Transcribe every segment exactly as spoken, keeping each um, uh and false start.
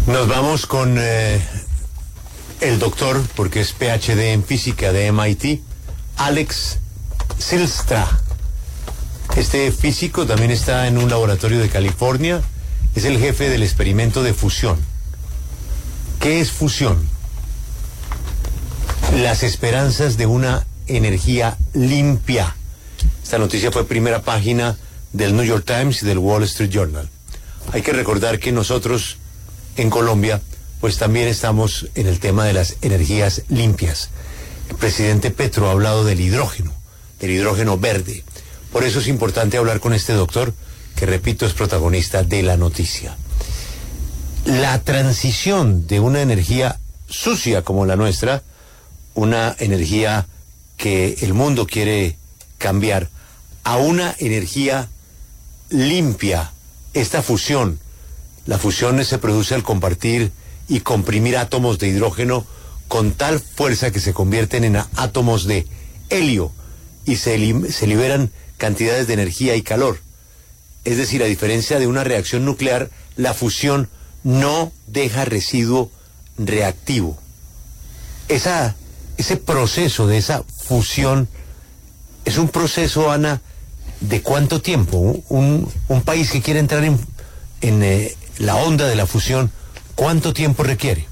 Nos vamos con eh, el doctor, porque es P H D en física de M I T, Alex Zylstra. Este físico también está en un laboratorio de California, es el jefe del experimento de fusión. ¿Qué es fusión? Las esperanzas de una energía limpia. Esta noticia fue primera página del New York Times y del Wall Street Journal. Hay que recordar que nosotros en Colombia pues también estamos en el tema de las energías limpias. El presidente Petro ha hablado del hidrógeno, del hidrógeno verde. Por eso es importante hablar con este doctor, que repito es protagonista de la noticia. La transición de una energía sucia como la nuestra, una energía que el mundo quiere cambiar, a una energía limpia, esta fusión. La fusión se produce al compartir y comprimir átomos de hidrógeno con tal fuerza que se convierten en átomos de helio y se, li- se liberan cantidades de energía y calor. Es decir, a diferencia de una reacción nuclear, la fusión no deja residuo reactivo. Esa, ese proceso de esa fusión es un proceso, Ana, ¿de cuánto tiempo? Un, un país que quiere entrar en, en eh, la onda de la fusión, ¿cuánto tiempo requiere?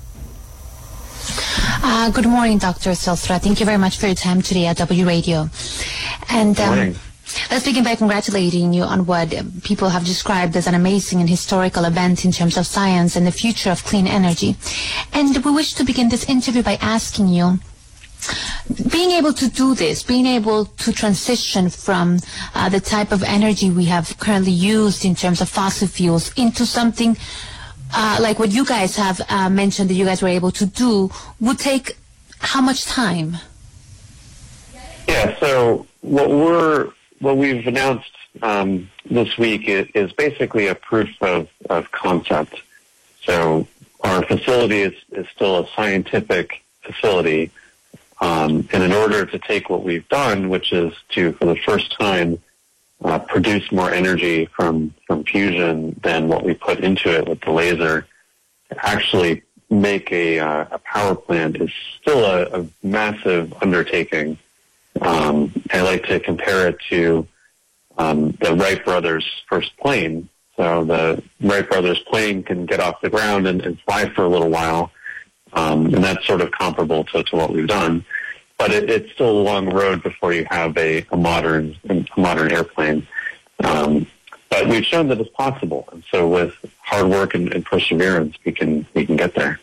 Uh, good morning, Doctor Zylstra. Thank you very much for your time today at W Radio. And um, let's begin by congratulating you on what people have described as an amazing and historical event in terms of science and the future of clean energy. And we wish to begin this interview by asking you, being able to do this, being able to transition from uh, the type of energy we have currently used in terms of fossil fuels into something uh, like what you guys have uh, mentioned that you guys were able to do, would take how much time? Yeah, so what we're what we've announced um, this week is, is basically a proof of, of concept. So our facility is, is still a scientific facility. Um, and in order to take what we've done, which is to, for the first time, uh, produce more energy from, from fusion than what we put into it with the laser, to actually make a, uh, a power plant is still a, a massive undertaking. Um, I like to compare it to um, the Wright brothers' first plane. So the Wright brothers' plane can get off the ground and, and fly for a little while. Um, and that's sort of comparable to, to what we've done. But it, it's still a long road before you have a, a modern a modern airplane. Um, but we've shown that it's possible. And so with hard work and, and perseverance, we can we can get there.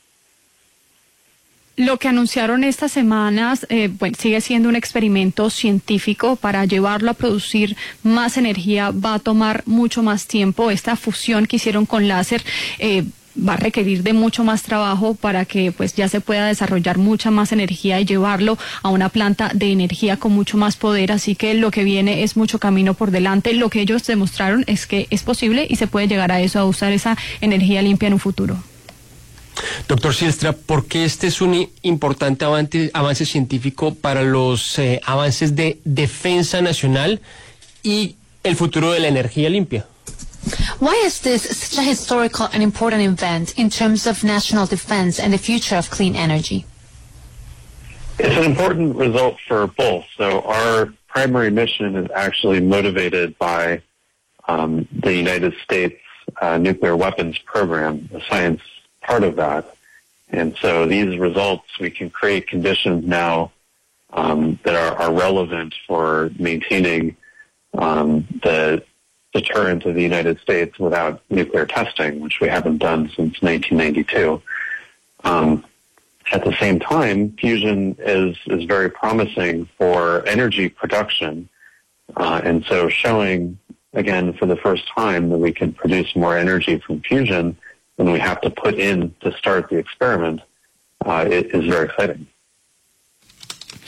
Lo que anunciaron estas semanas eh, bueno, sigue siendo un experimento científico. Para llevarlo a producir más energía va a tomar mucho más tiempo. Esta fusión que hicieron con láser eh, va a requerir de mucho más trabajo para que pues ya se pueda desarrollar mucha más energía y llevarlo a una planta de energía con mucho más poder. Así que lo que viene es mucho camino por delante. Lo que ellos demostraron es que es posible y se puede llegar a eso, a usar esa energía limpia en un futuro. Doctor Zylstra, ¿por qué este es un importante avance, avance científico para los eh, avances de defensa nacional y el futuro de la energía limpia? Why is this such a historical and important event in terms of national defense and the future of clean energy? It's an important result for both. So our primary mission is actually motivated by um, the United States uh, nuclear weapons program, the science part of that. And so these results, we can create conditions now um, that are, are relevant for maintaining um, the deterrent of the United States without nuclear testing, which we haven't done since nineteen ninety-two. Um, at the same time, fusion is, is very promising for energy production. Uh, and so showing, again, for the first time that we can produce more energy from fusion than we have to put in to start the experiment uh, it is very exciting.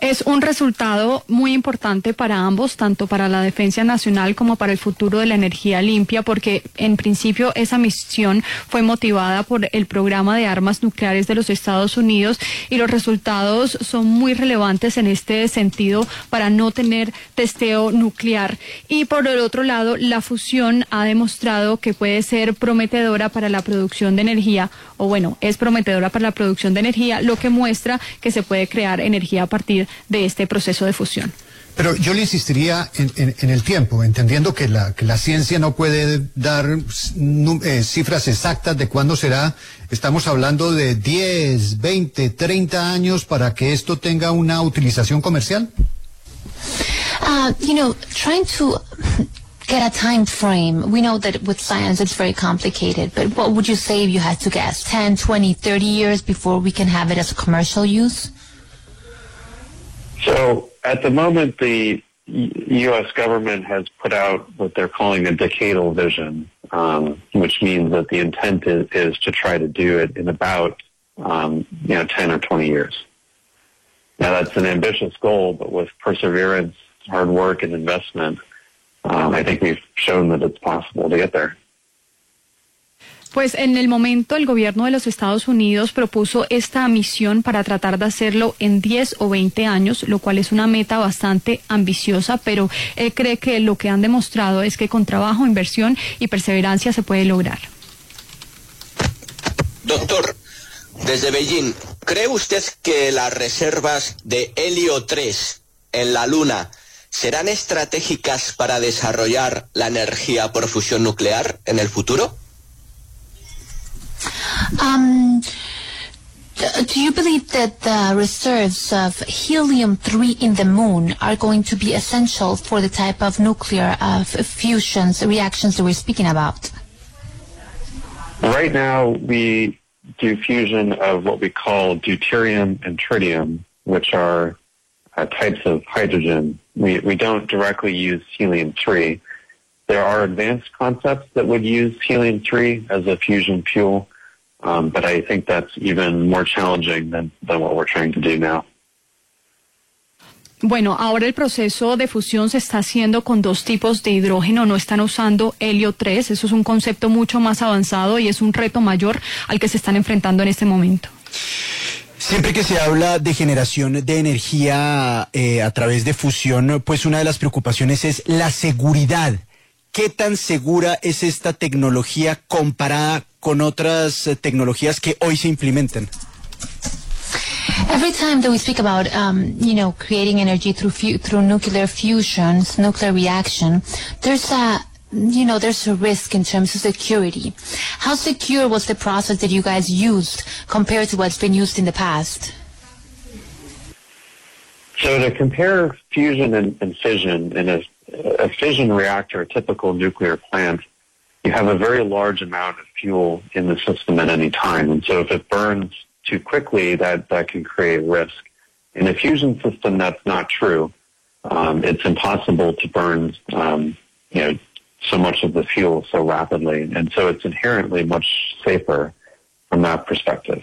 Es un resultado muy importante para ambos, tanto para la defensa nacional como para el futuro de la energía limpia, porque en principio esa misión fue motivada por el programa de armas nucleares de los Estados Unidos y los resultados son muy relevantes en este sentido para no tener testeo nuclear. Y por el otro lado, la fusión ha demostrado que puede ser prometedora para la producción de energía, o bueno, es prometedora para la producción de energía, lo que muestra que se puede crear energía a partir de este proceso de fusión. Pero yo le insistiría en, en, en el tiempo, entendiendo que la, que la ciencia no puede dar eh, cifras exactas de cuándo será. Estamos hablando de diez, veinte, treinta años para que esto tenga una utilización comercial. Uh, you know, trying to get a time frame. We know that with science it's very complicated, but what would you say if you had to guess? ten, twenty, thirty years before we can have it as a commercial use? So at the moment, the U S government has put out what they're calling a decadal vision, um, which means that the intent is, is to try to do it in about, um, you know, ten or twenty years. Now that's an ambitious goal, but with perseverance, hard work, and investment, um, I think we've shown that it's possible to get there. Pues en el momento el gobierno de los Estados Unidos propuso esta misión para tratar de hacerlo en diez o veinte años, lo cual es una meta bastante ambiciosa, pero él cree que lo que han demostrado es que con trabajo, inversión y perseverancia se puede lograr. Doctor, desde Beijing, ¿cree usted que las reservas de helio tres en la Luna serán estratégicas para desarrollar la energía por fusión nuclear en el futuro? Um, do you believe that the reserves of helium three in the moon are going to be essential for the type of nuclear uh, fusions, reactions that we're speaking about? Right now, we do fusion of what we call deuterium and tritium, which are uh, types of hydrogen. We, we don't directly use helium three. There are advanced concepts that would use helium three as a fusion fuel. Um, but I think that's even more challenging than, than what we're trying to do now. Bueno, ahora el proceso de fusión se está haciendo con dos tipos de hidrógeno, no están usando helio tres, eso es un concepto mucho más avanzado y es un reto mayor al que se están enfrentando en este momento. Siempre que se habla de generación de energía eh, a través de fusión, pues una de las preocupaciones es la seguridad. ¿Qué tan segura es esta tecnología comparada con otras eh, tecnologías que hoy se implementan? Every time that we speak about, um, you know, creating energy through fu- through nuclear fusions, nuclear reaction, there's a, you know, there's a risk in terms of security. How secure was the process that you guys used compared to what's been used in the past? So to compare fusion and, and fission in a A fission reactor, a typical nuclear plant, you have a very large amount of fuel in the system at any time. And so if it burns too quickly, that, that can create risk. In a fusion system, that's not true. Um, it's impossible to burn, um, you know, so much of the fuel so rapidly. And so it's inherently much safer from that perspective.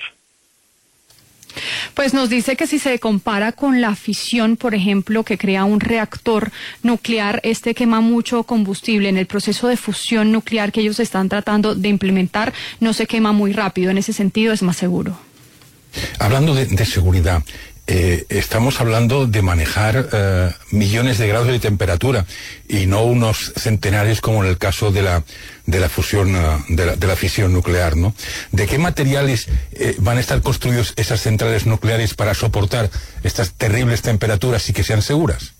Pues nos dice que si se compara con la fisión, por ejemplo, que crea un reactor nuclear, este quema mucho combustible. En el proceso de fusión nuclear que ellos están tratando de implementar, no se quema muy rápido. En ese sentido es más seguro. Hablando de, de seguridad, eh, estamos hablando de manejar eh, millones de grados de temperatura y no unos centenares como en el caso de la de la fusión, uh, de, la, de la fisión nuclear, ¿no? ¿De qué materiales eh, van a estar construidos esas centrales nucleares para soportar estas terribles temperaturas y que sean seguras?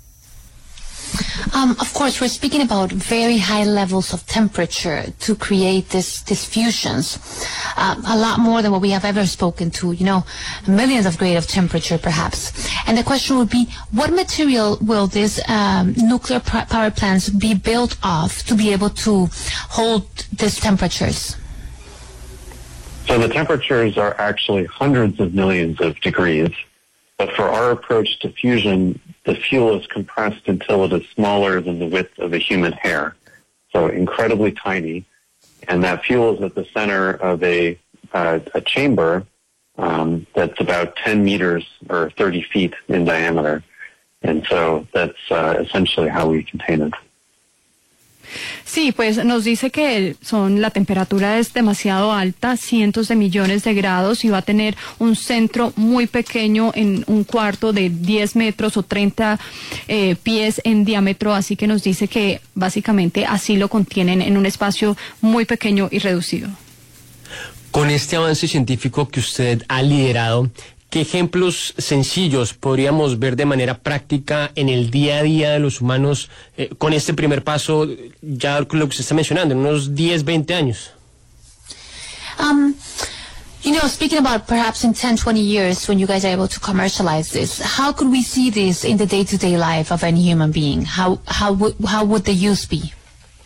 Um, of course, we're speaking about very high levels of temperature to create this, these fusions. Uh, a lot more than what we have ever spoken to, you know, millions of grade of temperature perhaps. And the question would be, what material will these um, nuclear p- power plants be built of to be able to hold these temperatures? So the temperatures are actually hundreds of millions of degrees. But for our approach to fusion, the fuel is compressed until it is smaller than the width of a human hair. So incredibly tiny. And that fuel is at the center of a, uh, a chamber um, that's about ten meters or thirty feet in diameter. And so that's uh, essentially how we contain it. Sí, pues nos dice que son la temperatura es demasiado alta, cientos de millones de grados, y va a tener un centro muy pequeño en un cuarto de diez metros o treinta eh, pies en diámetro, así que nos dice que básicamente así lo contienen en un espacio muy pequeño y reducido. Con este avance científico que usted ha liderado, ¿qué ejemplos sencillos podríamos ver de manera práctica en el día a día de los humanos eh, con este primer paso, ya lo que usted está mencionando, en unos diez, veinte años? Um, you know, speaking about perhaps in ten, twenty years when you guys are able to commercialize this, how could we see this in the day-to-day life of any human being? How, how, would, how would the use be?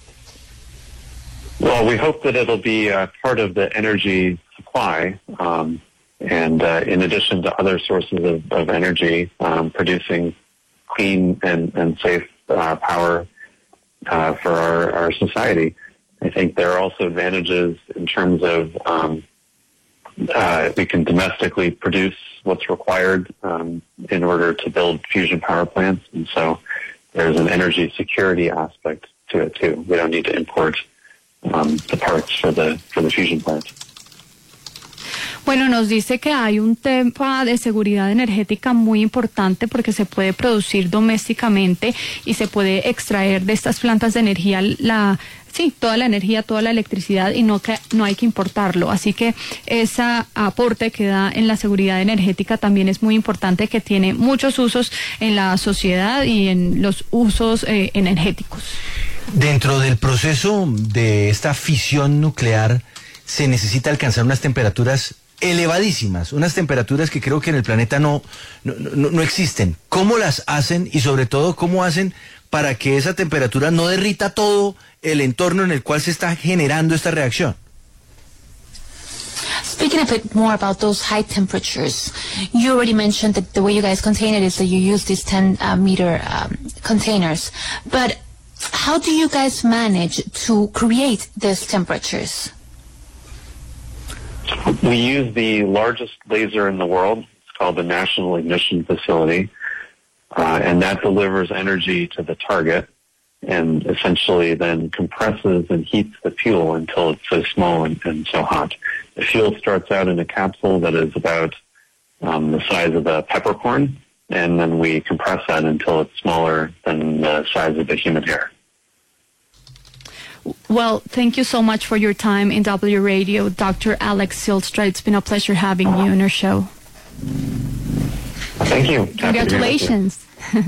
Well, we hope that it'll be uh, part of the energy supply. Um, And uh, in addition to other sources of, of energy, um, producing clean and, and safe uh, power uh, for our, our society. I think there are also advantages in terms of um, uh, we can domestically produce what's required um, in order to build fusion power plants. And so there's an energy security aspect to it too. We don't need to import um, the parts for the for the fusion plants. Bueno, nos dice que hay un tema de seguridad energética muy importante porque se puede producir domésticamente y se puede extraer de estas plantas de energía la sí, toda la energía, toda la electricidad, y no que no hay que importarlo. Así que ese aporte que da en la seguridad energética también es muy importante, que tiene muchos usos en la sociedad y en los usos eh, energéticos. Dentro del proceso de esta fisión nuclear se necesita alcanzar unas temperaturas elevadísimas, unas temperaturas que creo que en el planeta no, no, no, no existen. ¿Cómo las hacen y sobre todo cómo hacen para que esa temperatura no derrita todo el entorno en el cual se está generando esta reacción? Speaking a bit more about those high temperatures, you already mentioned that the way you guys contain it is that you use these ten uh, meter um, containers. But how do you guys manage to create these temperatures? We use the largest laser in the world. It's called the National Ignition Facility, uh, and that delivers energy to the target and essentially then compresses and heats the fuel until it's so small and, and so hot. The fuel starts out in a capsule that is about um, the size of a peppercorn, and then we compress that until it's smaller than the size of a human hair. Well, thank you so much for your time in W Radio, Doctor Alex Zylstra. It's been a pleasure having you on our show. Thank you. Congratulations.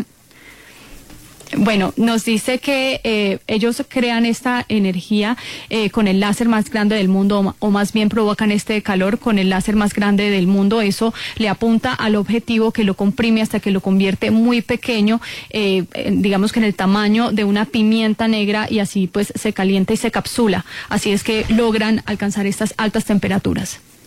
Bueno, nos dice que eh, ellos crean esta energía eh, con el láser más grande del mundo, o, o más bien provocan este calor con el láser más grande del mundo. Eso le apunta al objetivo que lo comprime hasta que lo convierte muy pequeño, eh, digamos que en el tamaño de una pimienta negra, y así pues se calienta y se capsula. Así es que logran alcanzar estas altas temperaturas.